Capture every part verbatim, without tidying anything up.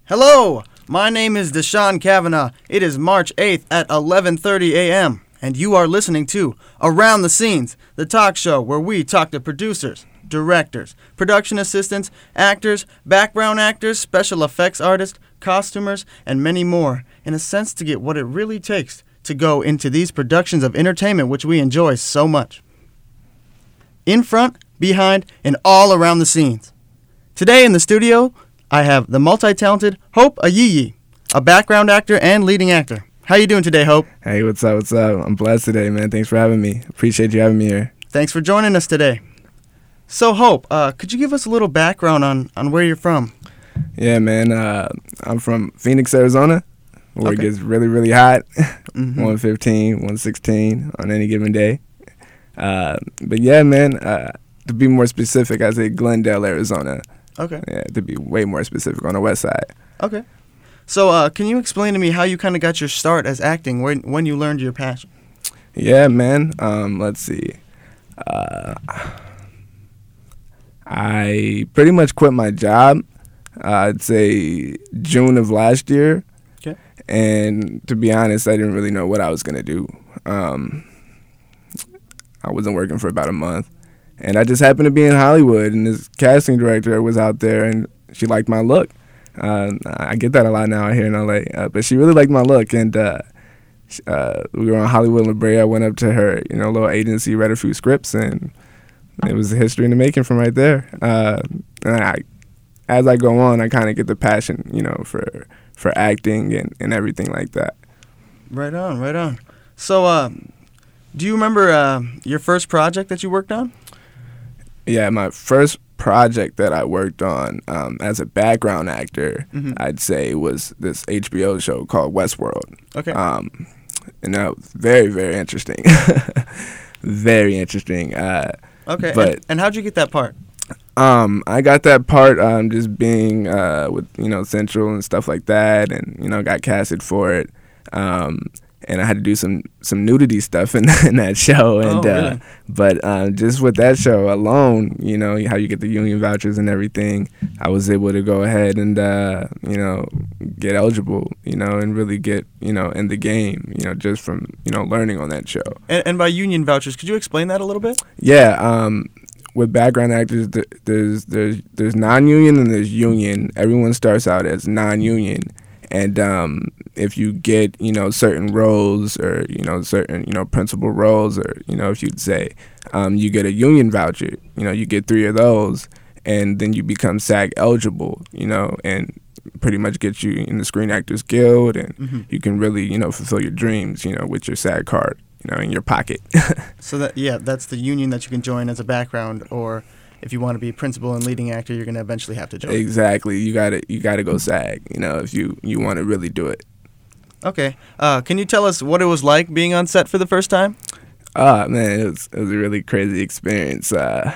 Hello, my name is Deshaun Kavanaugh. It is March eighth at eleven thirty a.m., and you are listening to Around the Scenes, the talk show where we talk to producers, directors, production assistants, actors, background actors, special effects artists, costumers, and many more, in a sense to get what it really takes to go into these productions of entertainment which we enjoy so much. In front, behind, and all around the scenes. Today in the studio, I have the multi-talented Hope Ayiyi, a background actor and leading actor. How you doing today, Hope? Hey, what's up, what's up? I'm blessed today, man. Thanks for having me. Appreciate you having me here. Thanks for joining us today. So, Hope, uh, could you give us a little background on, on where you're from? Yeah, man. Uh, I'm from Phoenix, Arizona, where Okay. it gets really, really hot. Mhm. one fifteen, one sixteen on any given day. Uh, but yeah, man, uh, to be more specific, I say Glendale, Arizona. Okay. Yeah, to be way more specific, on the west side. Okay. So, uh, can you explain to me how you kind of got your start as acting, when, when you learned your passion? Yeah, man. Um, let's see. Uh, I pretty much quit my job, uh, I'd say June of last year. Okay. And to be honest, I didn't really know what I was going to do. Um, I wasn't working for about a month. And I just happened to be in Hollywood, and this casting director was out there, and she liked my look. Uh, I get that a lot now here in L A, uh, but she really liked my look, and uh, sh- uh, we were on Hollywood La Brea. I went up to her, you know, little agency, read a few scripts, and it was history in the making from right there. Uh, and I, as I go on, I kind of get the passion, you know, for for acting and, and everything like that. Right on, right on. So, uh, do you remember uh, your first project that you worked on? Yeah, my first project that I worked on um, as a background actor, Mhm. I'd say, was this H B O show called Westworld. Okay. Um, and that was very, very interesting. Very interesting. Uh, okay. but- and, and how'd you get that part? um, I got that part um, just being uh, with, you know, Central and stuff like that, and, you know, got casted for it. Um, and I had to do some, some nudity stuff in, in that show. And Oh, uh, really? But um, just with that show alone, you know, how you get the union vouchers and everything, I was able to go ahead and, uh, you know, get eligible, you know, and really get, you know, in the game, you know, just from, you know, learning on that show. And, and by union vouchers, could you explain that a little bit? Yeah, um, with background actors, th- there's there's there's non-union and there's union. Everyone starts out as non-union, and um, if you get, you know, certain roles or, you know, certain, you know, principal roles, or, you know, if you'd say, um, you get a union voucher, you know, you get three of those, and then you become SAG eligible, you know, and pretty much get you in the Screen Actors Guild, and Mhm. you can really, you know, fulfill your dreams, you know, with your SAG card, you know, in your pocket. So that yeah, that's the union that you can join as a background, or if you want to be principal and leading actor, you're going to eventually have to join. Exactly. You gotta you gotta go SAG, you know, if you, you want to really do it. Okay. Uh, can you tell us what it was like being on set for the first time? Oh man, it was it was a really crazy experience. Uh,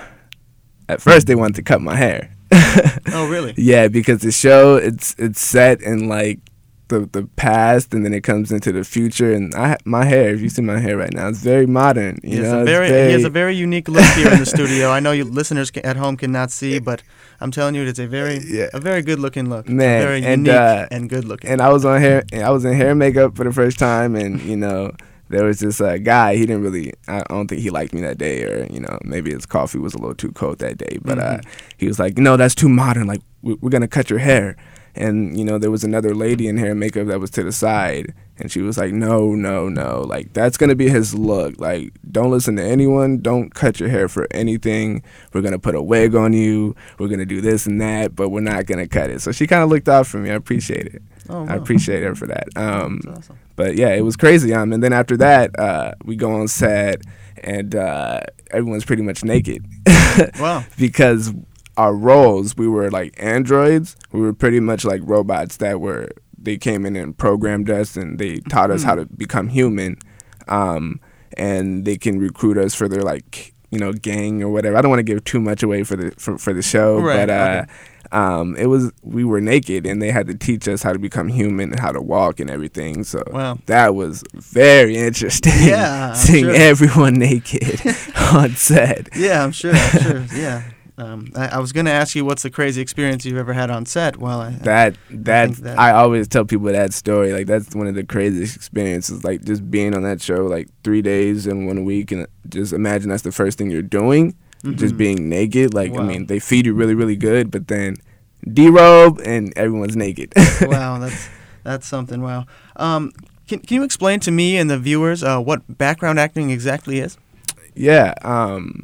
at first they wanted to cut my hair. Oh, really? Yeah, because the show it's it's set in like the the past, and then it comes into the future, and I my hair, if you see my hair right now, it's very modern. You He has, know, a it's very, very, he has a very unique look here in the studio. I know you listeners ca- at home cannot see, but I'm telling you, it's a very Yeah. a very good looking look. It's Man, very and, unique uh, and good looking. and I was on hair, I was in hair and makeup for the first time, and you know, there was this uh, guy. He didn't really, I don't think he liked me that day, or you know, maybe his coffee was a little too cold that day. But uh, he was like, "No, that's too modern. Like, we- we're gonna cut your hair." And you know, there was another lady in hair and makeup that was to the side, and she was like, "No, no, no. Like, that's gonna be his look. Like, don't listen to anyone. Don't cut your hair for anything. We're gonna put a wig on you. We're gonna do this and that, but we're not gonna cut it." So she kind of looked out for me. I appreciate it. Oh, I wow. appreciate her for that. Um, That's awesome. but yeah, it was crazy. Um, and then after that, uh, we go on set, and uh, everyone's pretty much naked. Wow. Because our roles, we were like androids. We were pretty much like robots that were, they came in and programmed us, and they taught us how to become human. Um, and they can recruit us for their like, you know, gang or whatever. I don't want to give too much away for the for, for the show, Right, but uh, okay. um, it was, we were naked, and they had to teach us how to become human and how to walk and everything. So Wow. that was very interesting. Yeah, I'm seeing sure. everyone naked on set. Yeah, I'm sure. I'm sure. Yeah. Um, I, I was going to ask you what's the crazy experience you've ever had on set. Well, I, that that I, that I always tell people that story. Like that's one of the craziest experiences. Like just being on that show like three days in one week, and just imagine that's the first thing you're doing, mm-hmm. just being naked. Like wow. I mean, they feed you really really good, but then derobe and everyone's naked. Wow, that's that's something. Wow. Um, can can you explain to me and the viewers uh, what background acting exactly is? Yeah. Um,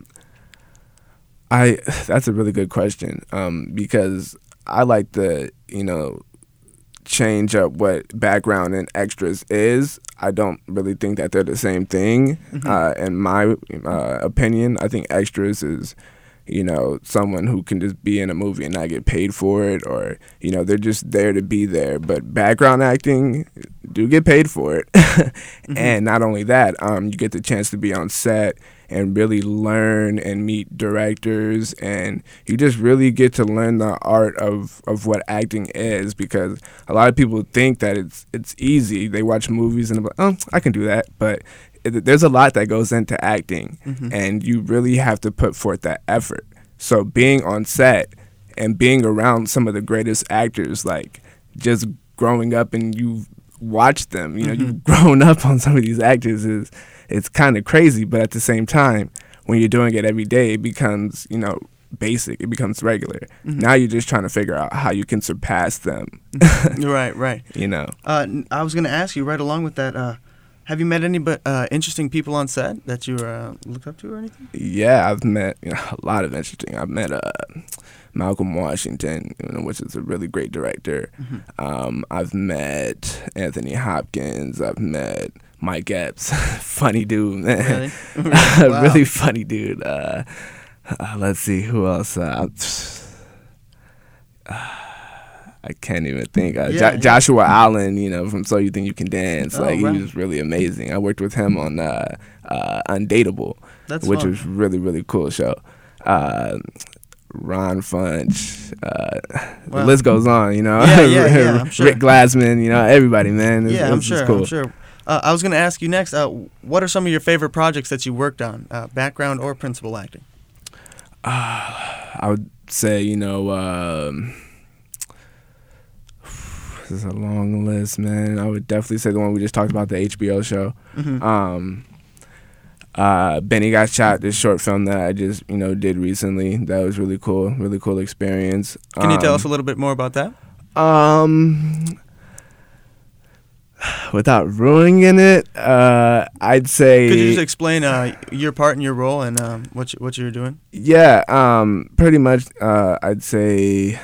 I that's a really good question um, because I like to, you know, change up what background and extras is. I don't really think that they're the same thing. Mm-hmm. Uh, in my uh, opinion, I think extras is, you know, someone who can just be in a movie and not get paid for it, or, you know, they're just there to be there. But background acting, do get paid for it. Mm-hmm. And not only that, um, you get the chance to be on set and really learn and meet directors, and you just really get to learn the art of, of what acting is, because a lot of people think that it's it's easy. They watch movies and they're like, oh, I can do that. But it, there's a lot that goes into acting, mm-hmm. and you really have to put forth that effort. So being on set and being around some of the greatest actors, like just growing up and you've watched them, you know, mm-hmm. you've grown up on some of these actors is it's kind of crazy, but at the same time, when you're doing it every day, it becomes, you know, basic. It becomes regular. Mm-hmm. Now you're just trying to figure out how you can surpass them. Right, right. You know. Uh, I was going to ask you right along with that, uh, have you met any but uh, interesting people on set that you uh, looked up to or anything? Yeah, I've met you know, a lot of interesting. I've met uh, Malcolm Washington, you know, which is a really great director. Mm-hmm. Um, I've met Anthony Hopkins. I've met Mike Epps, funny dude, man. Really? Wow. Really funny dude. Uh, uh, let's see, who else? Uh, uh, I can't even think. Uh, yeah, jo- yeah. Joshua Allen, you know, from So You Think You Can Dance. Oh, like right. he was really amazing. I worked with him on uh, uh, Undateable, That's which fun. was really really cool show. Uh, Ron Funch, uh, wow. the list goes on, you know. Yeah, yeah, yeah, I'm sure. Rick Glassman, you know, everybody, man. It's, yeah, I'm it's sure. cool. I'm sure. Uh, I was going to ask you next. Uh, what are some of your favorite projects that you worked on, uh, background or principal acting? Uh, I would say, you know, um, this is a long list, man. I would definitely say the one we just talked about, the H B O show. Mm-hmm. Um, uh, Benny Got Shot, this short film that I just, you know, did recently. That was really cool, really cool experience. Can um, you tell us a little bit more about that? Um, without ruining it, uh, I'd say. Could you just explain uh, your part and your role and um, what you, what you were doing? Yeah, um, pretty much. Uh, I'd say.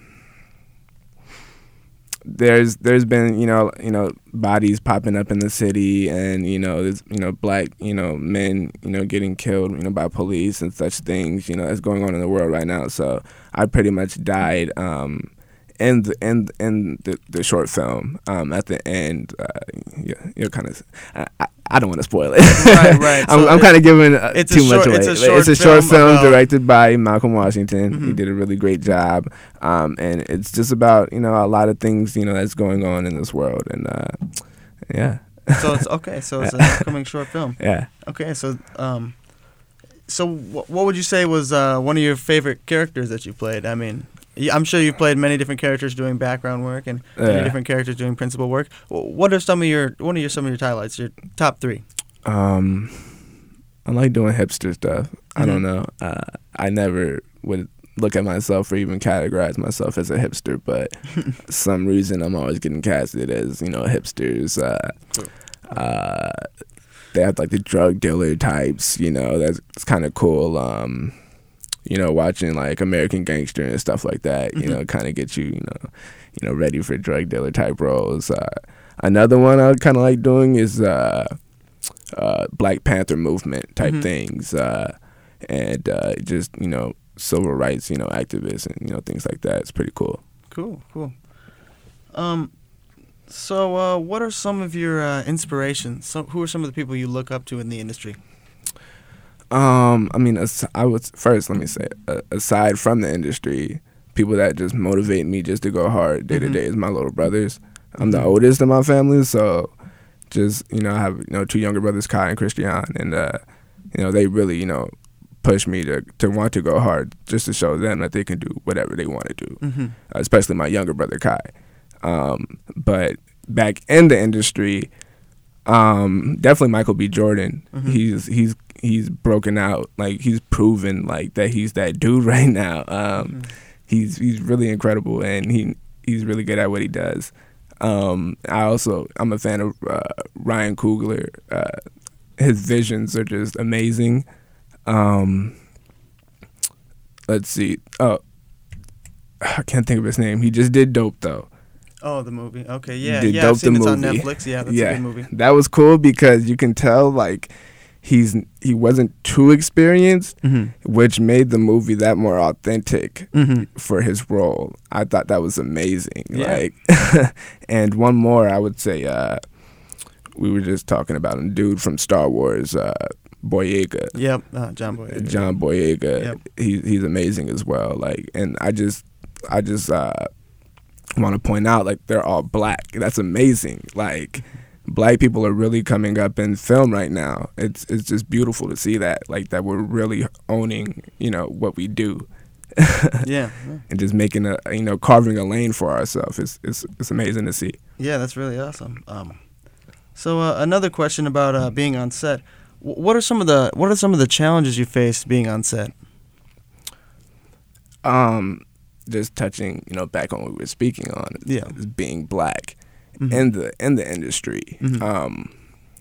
There's there's been you know you know bodies popping up in the city, and you know there's you know black you know men you know getting killed you know by police and such things you know that's going on in the world right now. So I pretty much died um, in the in in the, the short film. Um, at the end, uh, you, you're kind of I, I, I don't want to spoil it. Right, right. I'm, So I'm kind of giving uh, it's too a short, much away. It's a short, it's a short film, film about, directed by Malcolm Washington. Mm-hmm. He did a really great job, um, and it's just about you know a lot of things you know that's going on in this world, and uh, yeah. So it's okay. So it's an upcoming short film. Yeah. Okay. So um, so wh- what would you say was uh, one of your favorite characters that you played? I mean, I'm sure you've played many different characters doing background work and many Yeah. different characters doing principal work. What are some of your what are your some of your highlights? Your top three? Um, I like doing hipster stuff. Mm-hmm. I don't know. Uh, I never would look at myself or even categorize myself as a hipster, but some reason I'm always getting casted as, you know, hipsters. Uh, Cool. uh, they have like the drug dealer types, you know, that's it's kind of cool. Um, you know, watching like American Gangster and stuff like that, you mm-hmm. know, kind of get you, you know, you know, ready for drug dealer type roles. Uh, another one I kind of like doing is uh, uh, Black Panther movement type mm-hmm. things, uh, and uh, just you know, civil rights, you know, activists and you know things like that. It's pretty cool. Cool, cool. Um, so uh, what are some of your uh, inspirations? So, who are some of the people you look up to in the industry? Um, I mean, as, I would first let me say, uh, aside from the industry, people that just motivate me just to go hard day to day is my little brothers. I'm the oldest in my family, so just you know, I have you know two younger brothers, Kai and Christian, and uh, you know they really you know pushed me to, to want to go hard, just to show them that they can do whatever they want to do, Mm-hmm. uh, especially my younger brother, Kai. Um, but back in the industry, um, definitely Michael B. Jordan. Mm-hmm. He's he's he's broken out. Like, he's proven like that he's that dude right now. Um, Mm-hmm. He's he's really incredible, and he he's really good at what he does. Um, I also I'm a fan of uh, Ryan Coogler. Uh, his visions are just amazing. Um, let's see. Oh, I can't think of his name. He just did Dope though. Oh, the movie. Okay, yeah, Did yeah. Dope I've seen the it's on movie. Netflix. Yeah, that's yeah, a good movie. that was cool because you can tell like he's he wasn't too experienced, Mm-hmm. which made the movie that more authentic Mm-hmm. for his role. I thought that was amazing. Yeah. Like, and one more, I would say, uh, we were just talking about a dude from Star Wars, uh, Boyega. Yep, uh, John Boyega. John Boyega. Yep. He he's amazing as well. Like, and I just I just uh, want to point out, like, they're all black. That's amazing. Like, black people are really coming up in film right now. It's it's just beautiful to see that, like, that we're really owning, you know, what we do. Yeah, yeah, And just making a, you know, carving a lane for ourselves. It's it's it's amazing to see. yeah. That's really awesome. Um, so uh, another question about uh, being on set. W- what are some of the What are some of the challenges you faced being on set? Um, just touching, you know, back on what we were speaking on, Yeah. is being black Mhm. in the in the industry. Mhm. Um,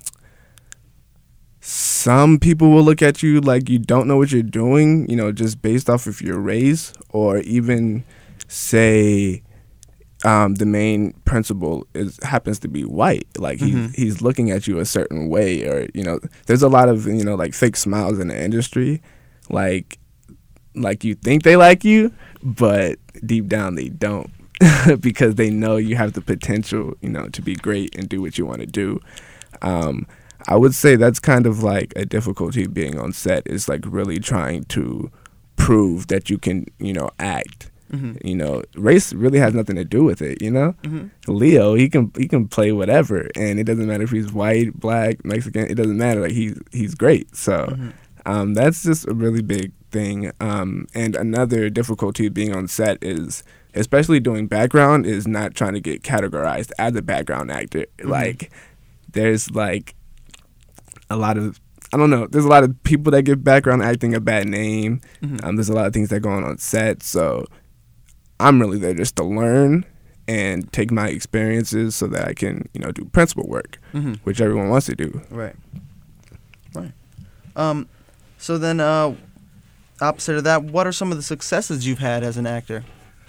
some people will look at you like you don't know what you're doing, you know, just based off of your race, or even say um, the main principal is happens to be white. Like, he's Mhm. he's looking at you a certain way, or, you know, there's a lot of, you know, like, fake smiles in the industry, like like you think they like you, but deep down they don't. Because they know you have the potential, you know, to be great and do what you want to do. Um, I would say that's kind of like a difficulty being on set, is like really trying to prove that you can, you know, act. Mm-hmm. You know, race really has nothing to do with it, you know? Mm-hmm. Leo, he can he can play whatever, and it doesn't matter if he's white, black, Mexican, it doesn't matter. Like, he's he's great. So Mm-hmm. um, that's just a really big thing. Um, and another difficulty of being on set is, especially doing background, is not trying to get categorized as a background actor. Mm-hmm. Like, there's like a lot of, I don't know, there's a lot of people that give background acting a bad name. Mm-hmm. Um, there's a lot of things that go on on set. So I'm really there just to learn and take my experiences so that I can, you know, do principal work, Mm-hmm. which everyone wants to do. Right. Right. Um, so then, uh, opposite of that, what are some of the successes you've had as an actor?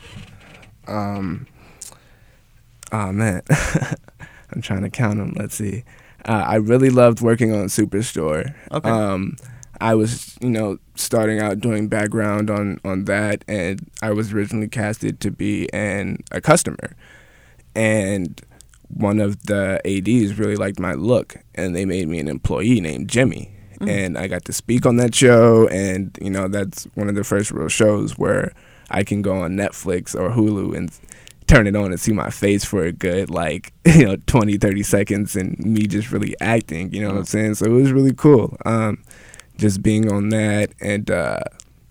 Um, oh man, I'm trying to count them. Let's see. Uh, I really loved working on Superstore. Okay. Um, I was, you know, starting out doing background on, on that, and I was originally casted to be an a customer. And one of the A Ds really liked my look, and they made me an employee named Jimmy. Mm. And I got to speak on that show, and, you know, that's one of the first real shows where I can go on Netflix or Hulu and turn it on and see my face for a good, like, you know, twenty, thirty seconds, and me just really acting, you know what I'm saying? So it was really cool. Um, just being on that, and uh,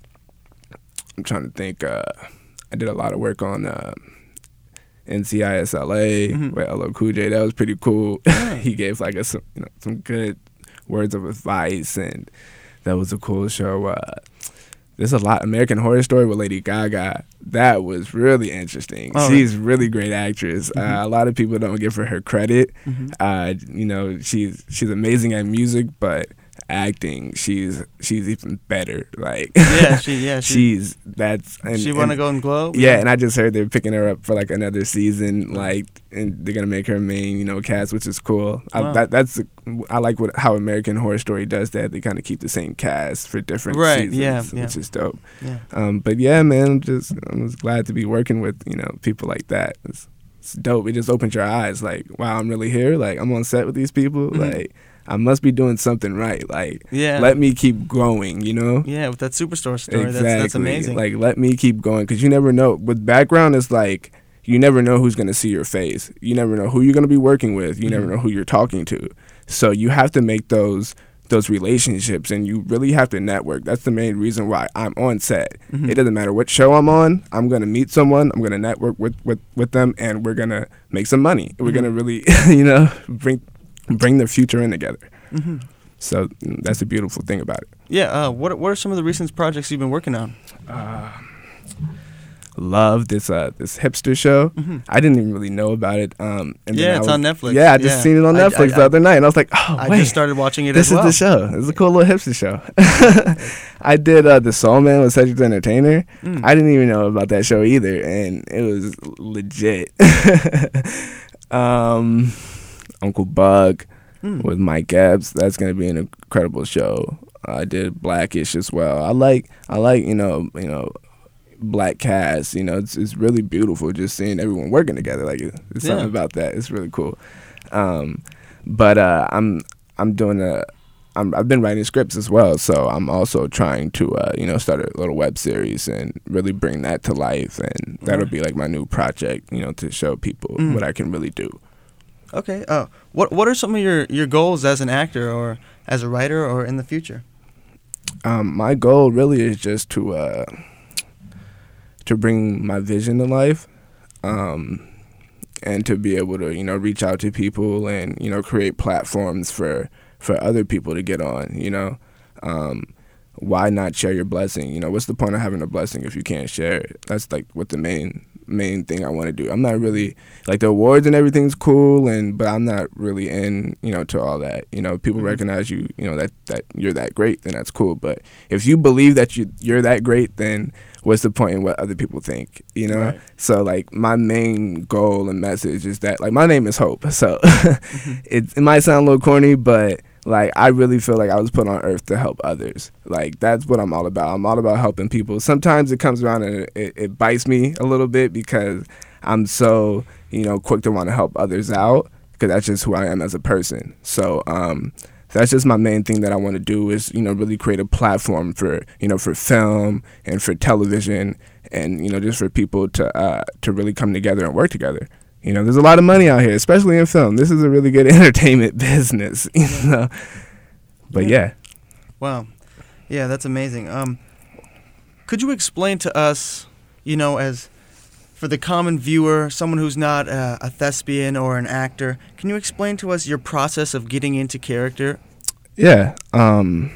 I'm trying to think, uh, I did a lot of work on uh, N C I S L A Mhm. with L L Cool J. That was pretty cool. Yeah. He gave like a, some, you know, some good words of advice, and that was a cool show. Uh, there's a lot. American Horror Story with Lady Gaga. That was really interesting. Oh, She's a really great actress. Mhm. Uh, a lot of people don't give her her credit. Mhm. Uh, you know, she's she's amazing at music, but acting, she's she's even better. Like, Yeah, she, yeah, she, she's that's and, she won a and- Golden Globe. yeah, and I just heard they're picking her up for like another season, like, and they're gonna make her main, you know, cast, which is cool. Wow. I, that that's I like what how American Horror Story does that. They kind of keep the same cast for different Right, seasons, yeah, yeah. which is dope. Yeah. Um, but yeah, man, I'm just I'm just glad to be working with, you know, people like that. It's, it's dope. It just opens your eyes. Like, wow, I'm really here. Like, I'm on set with these people. Mhm. Like, I must be doing something right. Like, Yeah. let me keep going. You know. Yeah, with that Superstore story, Exactly. that's that's amazing. Like, let me keep going, because you never know. With background, it's like you never know who's gonna see your face. You never know who you're gonna be working with. You never Mhm. know who you're talking to. So you have to make those those relationships, and you really have to network. That's the main reason why I'm on set. Mm-hmm. It doesn't matter what show I'm on. I'm gonna meet someone. I'm gonna network with with, with them, and we're gonna make some money. We're mm-hmm. gonna really, you know, bring bring the future in together. Mm-hmm. So that's the beautiful thing about it. Yeah. Uh, what what are some of the recent projects you've been working on? Uh, love this uh this hipster show. Mm-hmm. I didn't even really know about it. Um, and yeah, it's was, on Netflix. Yeah, I just yeah. seen it on Netflix I, I, the other night, and I was like, oh, I wait, just started watching it. This as well. is the show. It's a cool little hipster show. I did uh, the Soul Man with Cedric the Entertainer. Mm. I didn't even know about that show either, and it was legit. um, Uncle Bug mm. with Mike Epps. That's gonna be an incredible show. I did Blackish as well. I like I like you know you know. black cast, you know, it's it's really beautiful just seeing everyone working together. Like it, there's something yeah. about that. It's really cool. Um, but uh, I'm I'm doing a I'm I've been writing scripts as well, so I'm also trying to uh, you know start a little web series and really bring that to life, and that'll be like my new project, you know, to show people mm. what I can really do. Okay. Uh, what what are some of your your goals as an actor or as a writer or in the future? Um, my goal really is just to. Uh, to bring my vision to life, um, and to be able to, you know, reach out to people and, you know, create platforms for, for other people to get on, you know. Um, why not share your blessing? You know, what's the point of having a blessing if you can't share it? That's like what the main main thing I want to do. I'm not really, like the awards and everything's cool, and but I'm not really in, you know, to all that. You know, people recognize you, you know, that, that you're that great, then that's cool. But if you believe that you, you're that great, then what's the point in what other people think, you know? Right. So, like, my main goal and message is that, like, my name is Hope. So mm-hmm. it, it might sound a little corny, but, like, I really feel like I was put on earth to help others. Like, that's what I'm all about. I'm all about helping people. Sometimes it comes around and it, it bites me a little bit because I'm so, you know, quick to want to help others out because that's just who I am as a person. So, um... that's just my main thing that I want to do is, you know, really create a platform for, you know, for film and for television and, you know, just for people to uh, to really come together and work together. You know, there's a lot of money out here, especially in film. This is a really good entertainment business, you know. But yeah. Wow. Yeah, that's amazing. Um, could you explain to us, you know, as for the common viewer, someone who's not a, a thespian or an actor, can you explain to us your process of getting into character? Yeah, um,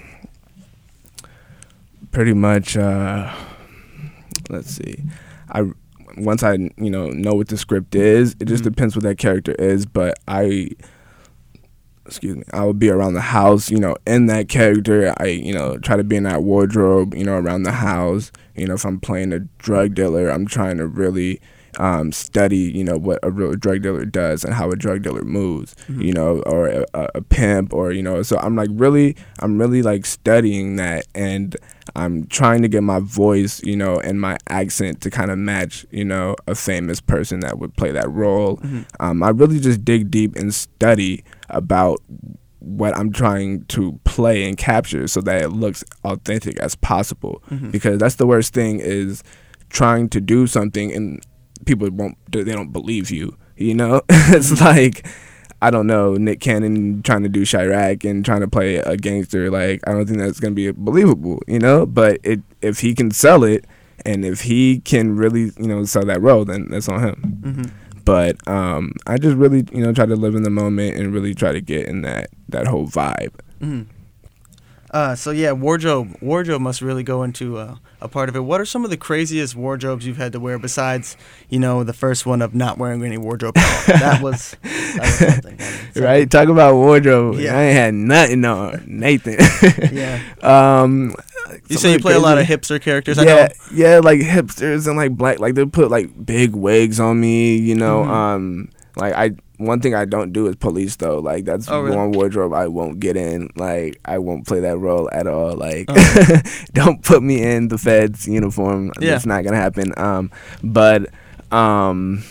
pretty much. Uh, let's see. I once I you know know what the script is, it just mm-hmm. depends what that character is. But I, excuse me, I would be around the house, you know, in that character. I you know try to be in that wardrobe, you know, around the house. You know, if I'm playing a drug dealer, I'm trying to really um, study, you know, what a real drug dealer does and how a drug dealer moves, mm-hmm. you know, or a, a pimp or, you know, so I'm like really, I'm really like studying that, and I'm trying to get my voice, you know, and my accent to kind of match, you know, a famous person that would play that role. Mm-hmm. Um, I really just dig deep and study about what I'm trying to play and capture so that it looks authentic as possible. Mm-hmm. Because that's the worst thing is trying to do something and people won't, they don't believe you, you know? It's like, I don't know, Nick Cannon trying to do Chirac and trying to play a gangster. Like, I don't think that's going to be believable, you know? But it, if he can sell it and if he can really, you know, sell that role, then that's on him. Mm-hmm. But um, I just really, you know, try to live in the moment and really try to get in that, that whole vibe. Mm-hmm. Uh, so yeah, wardrobe wardrobe must really go into uh, a part of it. What are some of the craziest wardrobes you've had to wear besides, you know, the first one of not wearing any wardrobe at all? That was, that was something. I mean, so, right? Talk about wardrobe. Yeah. I ain't had nothing on, Nathan. Yeah. Um, you say you play crazy. A lot of hipster characters. Yeah, I know. yeah, like hipsters and like black. Like they put like big wigs on me. You know, mm-hmm. um, like I. One thing I don't do is police though. Like that's oh, really? One wardrobe I won't get in. Like I won't play that role at all. Like oh. Don't put me in the Fed's uniform. Yeah. It's not gonna happen. Um, but um,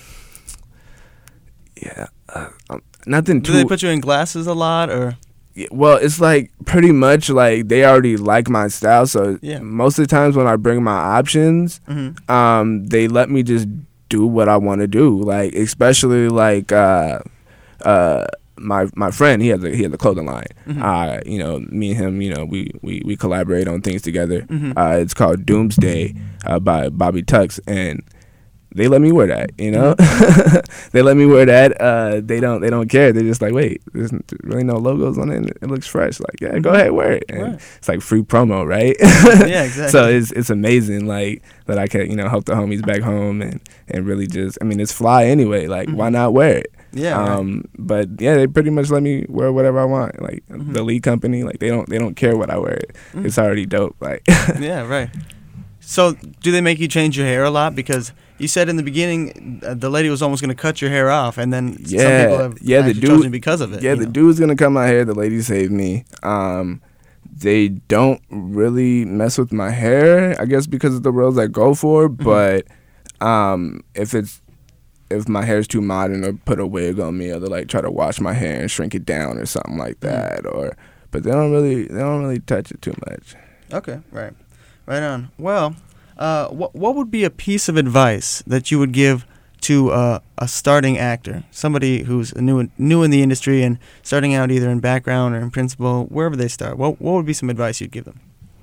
yeah, uh, um, nothing too. Do they put you in glasses a lot or? Yeah, well, it's like pretty much like they already like my style. So yeah. Most of the times when I bring my options, mm-hmm. um, they let me just do what I want to do, like especially like uh, uh, my my friend, he has a he has a clothing line. Mm-hmm. Uh, you know, me and him, you know, we we, we collaborate on things together. Mm-hmm. Uh, it's called Doomsday uh, by Bobby Tux, and they let me wear that. You know, mm-hmm. They let me wear that. Uh, they don't they don't care. They're just like, wait, there's really no logos on it. It looks fresh. Like, yeah, mm-hmm. go ahead, wear it. And right. It's like free promo, right? Yeah, exactly. So it's it's amazing, like that I can you know help the homies back home and and really just I mean it's fly anyway. Like mm-hmm. why not wear it? Yeah. Um. Right. But yeah, they pretty much let me wear whatever I want. Like mm-hmm. the lead company, like they don't they don't care what I wear. Mm-hmm. It's already dope. Like. Yeah. Right. So do they make you change your hair a lot? Because you said in the beginning uh, the lady was almost going to cut your hair off, and then yeah, some people have yeah, the dude, chosen because of it. Yeah, the know? dude's going to cut my hair. The lady saved me. Um, they don't really mess with my hair, I guess, because of the roles I go for. Mm-hmm. But um, if it's if my hair's too modern, they'll put a wig on me, or they'll like try to wash my hair and shrink it down or something like that. Mm-hmm. Or but they don't really they don't really touch it too much. Okay, right, right on. Well. Uh, what what would be a piece of advice that you would give to uh, a starting actor, somebody who's new new in the industry and starting out either in background or in principal, wherever they start? What what would be some advice you'd give them?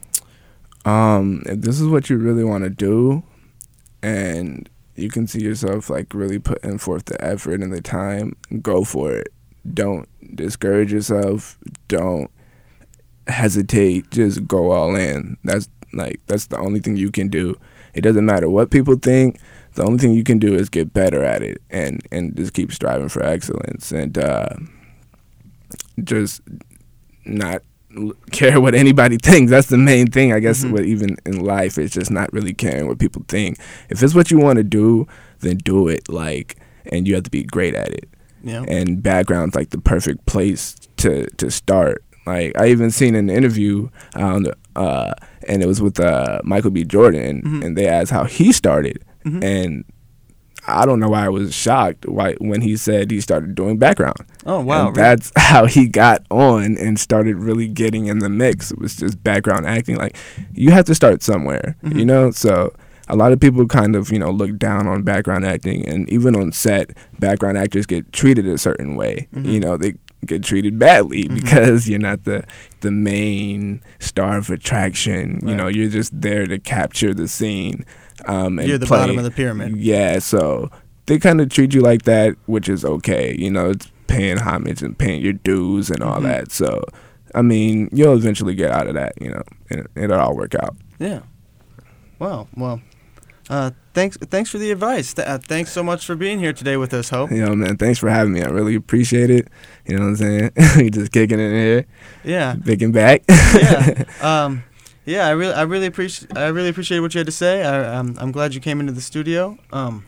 Um, if this is what you really want to do, and you can see yourself like really putting forth the effort and the time, go for it. Don't discourage yourself. Don't hesitate. Just go all in. That's Like, that's the only thing you can do. It doesn't matter what people think. The only thing you can do is get better at it and, and just keep striving for excellence and uh, just not care what anybody thinks. That's the main thing, I guess, mm-hmm. with even in life. It's just not really caring what people think. If it's what you want to do, then do it, like, and you have to be great at it. Yeah. And background's, like, the perfect place to, to start. Like, I even seen an interview on the, uh, and it was with uh, Michael B. Jordan, mm-hmm. and they asked how he started. Mm-hmm. And I don't know why I was shocked why, when he said he started doing background. Oh, wow. And that's really? How he got on and started really getting in the mix. It was just background acting. Like, you have to start somewhere, mm-hmm. you know? So a lot of people kind of, you know, look down on background acting. And even on set, background actors get treated a certain way. Mm-hmm. You know, they get treated badly mm-hmm. because you're not the the main star of attraction. Right. You know, you're just there to capture the scene. Um, and you're the play. bottom of the pyramid. Yeah, so they kind of treat you like that, which is okay. You know, it's paying homage and paying your dues and all mm-hmm. that. So, I mean, you'll eventually get out of that, you know, and it'll all work out. Yeah. Wow. Well, uh, thanks thanks for the advice. Th- uh, thanks so much for being here today with us, Hope. You know, man, thanks for having me. I really appreciate it. You know what I'm saying? You're just kicking it in here. Yeah. Big and back. Yeah. Um, yeah, I really I really appreciate I really appreciate what you had to say. I, I'm I'm glad you came into the studio. Um,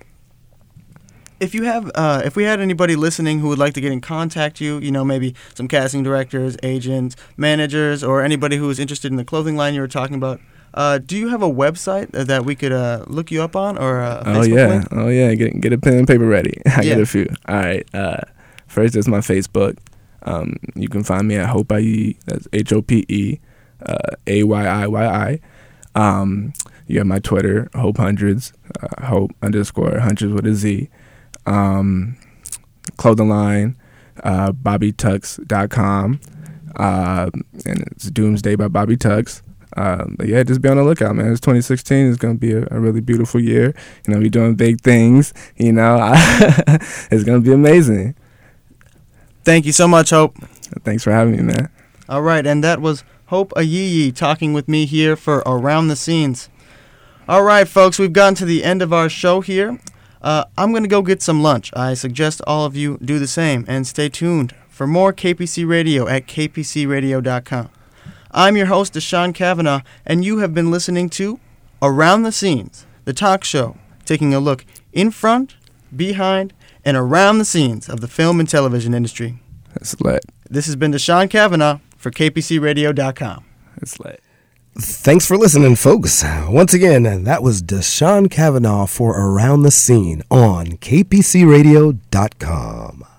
if you have uh, if we had anybody listening who would like to get in contact you, you know, maybe some casting directors, agents, managers, or anybody who is interested in the clothing line you were talking about, Uh, do you have a website that we could uh, look you up on, or a Facebook oh yeah, link? oh yeah, get get a pen and paper ready. I yeah. get a few. All right. Uh, first is my Facebook. Um, you can find me at Hope Ayyi. That's H O P E uh, A Y I Y I. Um, you have my Twitter, Hope Hundreds, uh, Hope underscore Hundreds with a Z. Um, clothing line, uh, Bobby Tux dot com, uh, and it's Doomsday by Bobby Tux. Um, but yeah, just be on the lookout, man. It's twenty sixteen. It's going to be a, a really beautiful year. You know, we're doing big things. You know, it's going to be amazing. Thank you so much, Hope. Thanks for having me, man. All right, and that was Hope Ayyi talking with me here for Around the Scenes. All right, folks, we've gotten to the end of our show here. Uh, I'm going to go get some lunch. I suggest all of you do the same, and stay tuned for more K P C Radio at k p c radio dot com. I'm your host, Deshaun Kavanaugh, and you have been listening to Around the Scenes, the talk show, taking a look in front, behind, and around the scenes of the film and television industry. That's lit. This has been Deshaun Kavanaugh for k p c radio dot com. That's lit. Thanks for listening, folks. Once again, that was Deshaun Kavanaugh for Around the Scene on k p c radio dot com.